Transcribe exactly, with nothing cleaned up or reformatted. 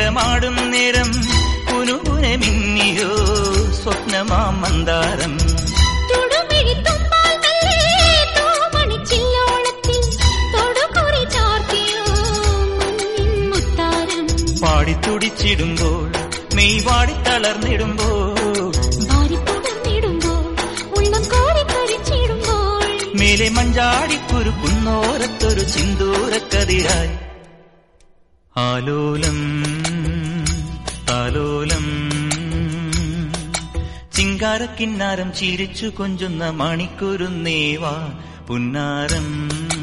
തിലകമാടും നേരം പുനുപുനെ മിന്നിയോ സ്വപ്നമാം മന്ദാരം. പാടിത്തുടിച്ചിടുമ്പോൾ മെയ് വാടി തളർന്നിടുമ്പോൾ മേലെ മഞ്ചാടിക്കുരുക്കുന്നോരത്തൊരു സിന്ദൂരക്കതിരായി ആലോലം താലോലം ചിങ്കാരക്കിന്നാരം ചിരിച്ചു കൊഞ്ചുന്ന മണിക്കുരുന്നേവാ പുന്നാരം.